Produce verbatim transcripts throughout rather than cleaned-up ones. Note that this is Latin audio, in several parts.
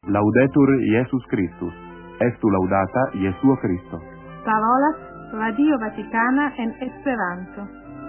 Laudetur Iesus Christus. Estu laudata Iesuo Christo. Parolas Radio Vaticana en Esperanto.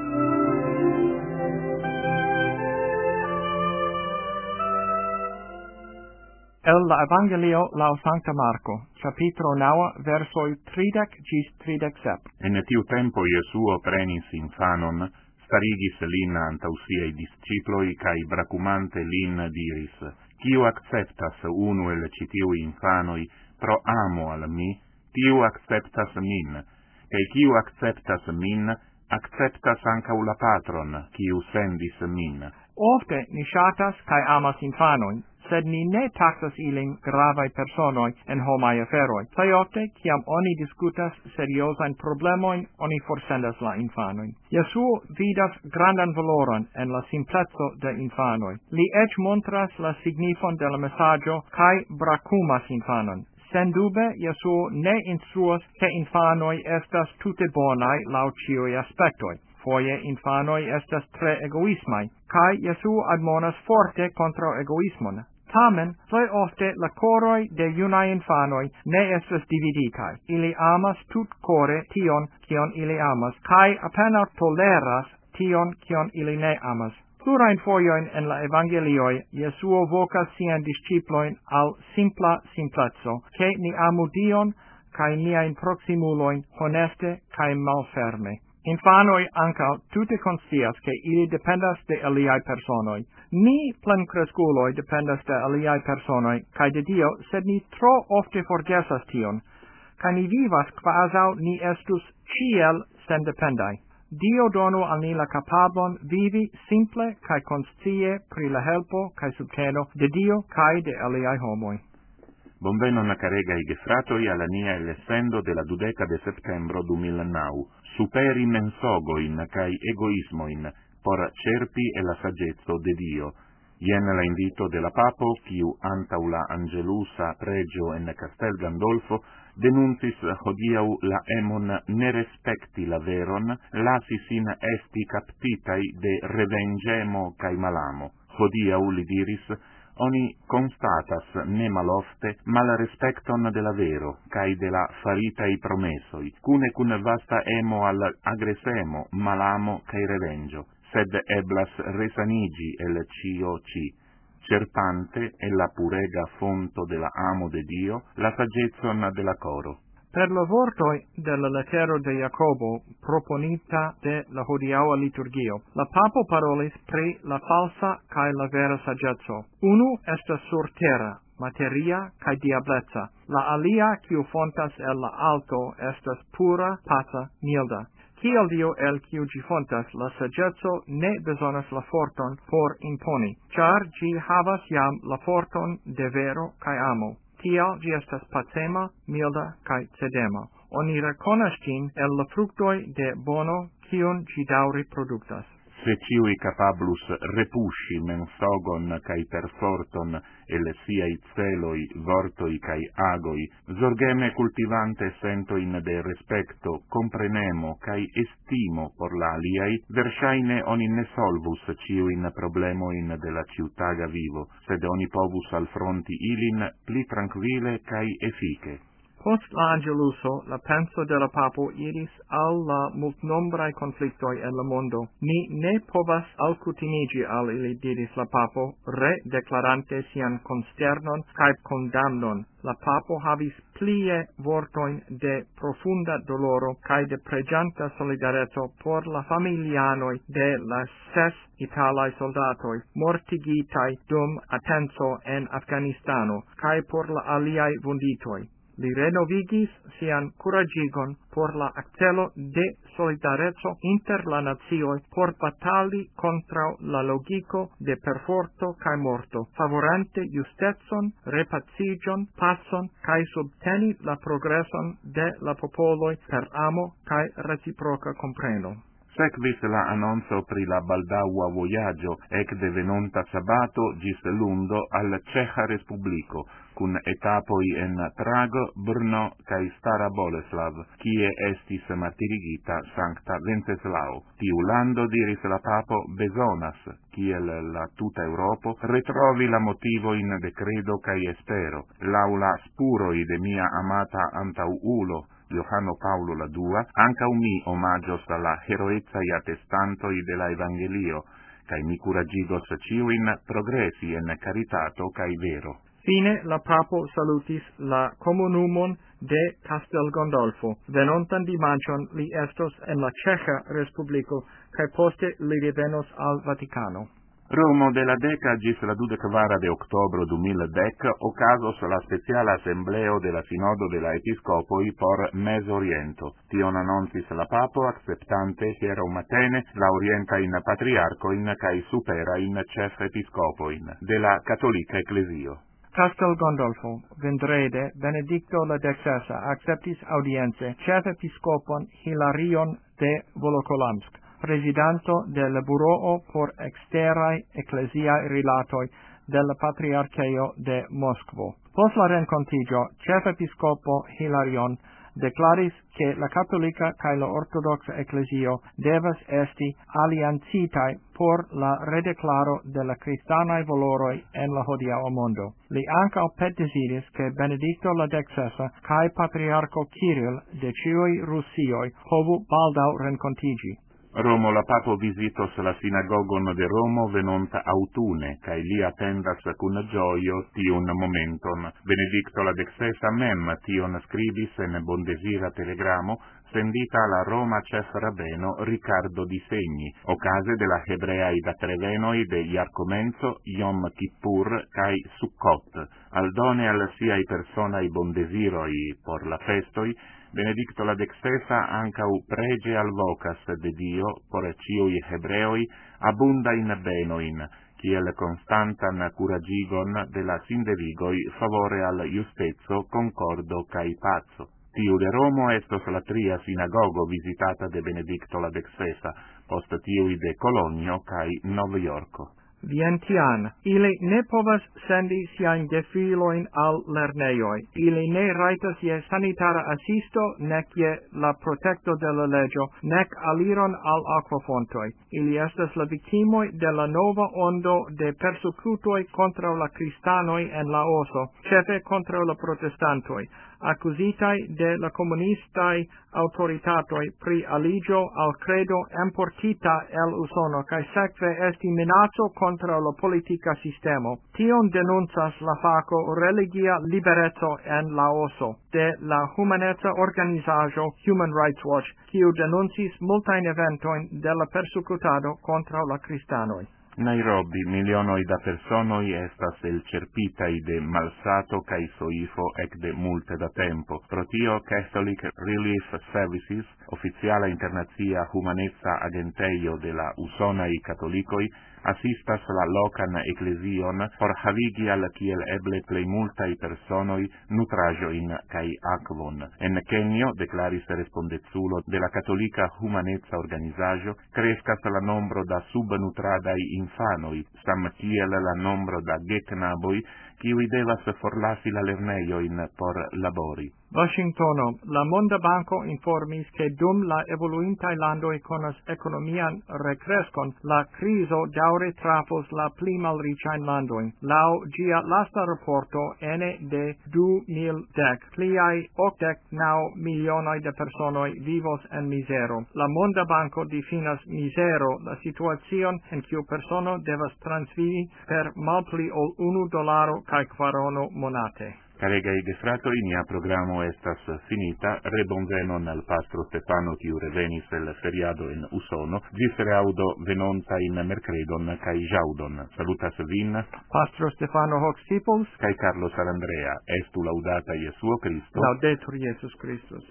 El la Evangelio lau Sancta Marco, capitro naŭ, versoi tridec gis tridec sep. En tiu tempo Iesuo prenis infanon, starigis lin antau siei disciploi, cae bracumante lin diris: Quiu acceptas unu el citiu infanoi pro amo al mi, tiu acceptas min, cae quiu acceptas min, acceptas ancau la patron, quiu sendis min. Ofte ni shatas cae amas infanoin, sed ni ne taxas ilin gravae personoi en homae aferoi. Plei ofte, ciam oni discutas seriosain problemoin, oni forsendas la infanoin. Iesuo vidas grandan valoron en la simplezzo de infanoi. Li ec montras la signifon de la messaggio cae bracumas infanon. Sen dube, Iesuo ne instruas che infanoi estas tute bonai lau ciui aspectoi. Foie infanoi estas tre egoismai, cae Iesuo admonas forte contra egoismon. Tamen, plei ofte la coroi de iunae infanoi ne estas dividitai. Ili amas tut core tion cion ili amas, cae appena toleras tion cion ili ne amas. Plurain foioin en la Evangelioi, Iesuo vocas sian disciploin al simpla simplezzo, che ni amu Dion, cae niain proximuloin honeste cae malferme. Infanoi ancao tute conscias che ili dependas de aliai personoi. Ni plencresculoi dependas de aliai personoi, cae de Dio, sed ni tro ofte forgesas tion, cae ni vivas quasau ni estus ciel sendependai. Dio donu al ni la capablon vivi simple cae conscie pri la helpo cae subteno de Dio cae de aliai homoi. Bonvenon caregai gefratoi alla nia elessendo della dudeca de septembro duemilanau, superi mensogoin cae egoismoin, por cerpi e la saggezzo de Dio. Ien la invito de la Papo, quiu antaula Angelusa pregio en Castel Gandolfo, denuncis hodiau la emon ne respecti la veron, lasis in esti captitai de revengemo cae malamo. Hodiau li diris: Oni constatas ne malofte mal respecton de la vero, cae de la faritai promesoi, cune cun vasta emo al agresemo, malamo cae revengio, sed eblas resanigi el cio ci. Cerpante è la purega fonto de la amo de Dio, la saggezzon de la coro. Per la vortoi de la lettero de Jacobo proponita de la hodiaua liturgio, la Papo parolis pri la falsa cae la vera saggezzo. Unu estas sur terra, materia cae diablezza. La alia, quiu fontas el la alto, estas pura, paca, milda. Kiel Dio el quiu gi fontas, la saggezzo ne besonas la forton por imponi, char gi havas jam la forton de vero cae amo. Tial gi estas pacema, milda cae cedema. Oni reconas gin el la fructoi de bono quiun gi dauri productas. Se ciui capablus repusci mensogon cae perforton el siai celoi, vortoi cae agoi, zorgeme cultivante sentoin de respecto, comprenemo cae estimo por la aliai, versaine oni ne solvus ciuin problemoin de la ciutaga vivo, sed oni povus al fronti ilin pli tranquille cae effice. Post la Angeluso, la penso de la Papo iris al la multnombrae conflictoi en la mondo. Ni ne povas alcutimigi al ili, diris la Papo, re declarante sian consternon cae condamnon. La Papo havis plie vortoin de profunda doloro cae de pregianta solidarezo por la familianoi de la ses Italai soldatoi, mortigitai dum attenso en Afganistano, cae por la aliai vunditoi. Li renovigis sian curagigon por la accelo de solidarezo inter la nazioi por batali contra la logico de perforto cae morto, favorante justetson, repacigion, pacon, cae subteni la progresson de la popoloi per amo cae reciproca compreno. Sequis la annonzo pri la baldaua voyaggio ec de venonta sabato gis lundo al Cecha Respublico, cun etapoi en Prago, Brno cae Stara Boleslav, kie estis martirigita Sancta Venceslao. Tiu lando, diris la papo, besonas, kiel la tuta Europo, retrovi la motivo in de credo cae espero, laula spuroi de mia amata antauulo, Johanno Paulo la dua, anca mi omagios alla heroezza e attestantoi de la Evangelio, cae mi curagigos ciuin progressi en caritato cae vero. Fine la papo salutis la comunumon de Castel Gandolfo. Venontan dimanchon li estos en la Cecha Respublico, cae poste li revenos al Vaticano. Romo de la deca gis la dudecvara de octobro du mil dec ocasos la speciala assembleo de la Sinodo de la Episcopoi por Meso Oriento. Tion annoncis la papo acceptante hiero matene la orienta in patriarcoin cae supera in cef episcopoin de la Catholica Ecclesio. Castel Gandolfo, vendrede, Benedicto la Dexesa acceptis audienze cef episcopon Hilarion de Volokolamsk, presidanto del Bureau por exterae ecclesiae rilatoi del Patriarcheo de Moskvo. Post la rencontigio, cef episcopo Hilarion declaris che la cattolica cae la ortodoxa ecclesio devas esti alliancitae por la redeclaro de la cristanae valoroi en la hodiaŭa mondo. Li ankaŭ petdesidis che Benedicto la Dexesa cae Patriarco Kirill de ciui Rusioi povu baldaŭ rencontigi. Romo la papo visitos la sinagogon de Romo venonta autune, cae li attendas cun gioio tiun momenton. Benedicto la Dexesa mem tion scribis en bondesira telegramo, sendita alla Roma cef rabbeno Riccardo di Segni, ocase de la hebreai da trevenoi de Iarcomenzo, Yom Kippur, cae Sukkot. Aldone al siai personai bondesiroi por la festoi, Benedicto la Dexesa ancau prege al vocas de Dio por ciui hebreoi abunda in benoin, kiel constantan curagigon de la sindevigoi favore al justezzo, concordo cae pazzo. Tiu de Romo estos la tria sinagogo visitata de Benedicto la Dexesa, post tiui de Colonio cae Nov Yorko. Vientian, ili ne povas sendi siain gefiloin al lerneioi. Ili ne raitas je sanitara assisto, nec je la protecto de la legio, nec aliron al aquafontoi. Ili estas la victimoi de la nova ondo de persecutoi contra la cristanoi en la oso, cefe contra la protestantoi, accusitai de la comunistai autoritatoi pri aligio al credo importita el Usono, cae sekve esti minaco contra la politica sistemo. Tion denuncias la faco religia liberezzo en la oso de la humanezza organizajo Human Rights Watch, kiu denuncis multain eventoin de la persecutado contra la cristanoi. Nairobi milionoi da personoi estas elcerpitai de malsato cae soifo ec de multe da tempo. Pro tio Catholic Relief Services, oficiala internazia humanezza agenteio de la Usonai Catholicoi, assistas la locan ecclesion por havigi al kiel eble plei multai personoi nutrajoin cae aquon. En Kenio, declaris respondezzulo de la Catholica Humanezza Organizajo, crescas la nombro da subnutradai infanoi, sam kiel la nombro da geknaboi, kiui devas forlasi la lerneioin por labori. Washingtono, la Monda Banco informis che dum la evoluintai landoi conas economian recrescon, la criso daure trafos la pli malricain landoin. Lau gia lasta rapporto ene de du mil dec, pliai octec nau milionoi de personoi vivos en misero. La Monda Banco definas misero la situacion en kiu persono devas transvivi per malpli ol unu dolaro cae quarono monate. Caregai gefratoi, nia programo estas finita, rebonvenon al pastro Stefano kiu revenis el feriado en Usono, gis reaudo venonta in mercredon cae jaudon. Salutas vin, Pastro Stefano hoc Stipuls, cae Carlo Sarandrea, estu laudata Iesuo Christo, laudetur Iesus Christus.